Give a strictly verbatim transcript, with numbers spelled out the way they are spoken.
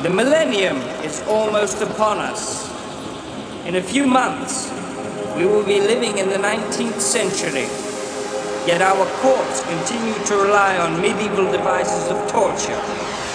The millennium is almost upon us. In a few months, we will be living in the nineteenth century, yet our courts continue to rely on medieval devices of torture.